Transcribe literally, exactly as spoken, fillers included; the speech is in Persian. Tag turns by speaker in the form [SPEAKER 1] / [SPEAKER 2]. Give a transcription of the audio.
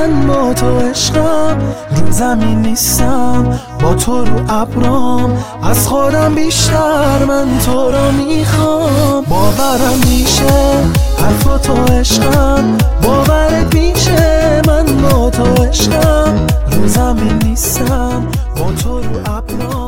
[SPEAKER 1] من با تو عشقم، رو زمین نیستم با تو رو ابرام، از خودم بیشتر من تو رو میخوام. باورم میشه حرف تو عشقم، باورت میشه من با تو عشقم، رو زمین نیستم با تو رو ابرام.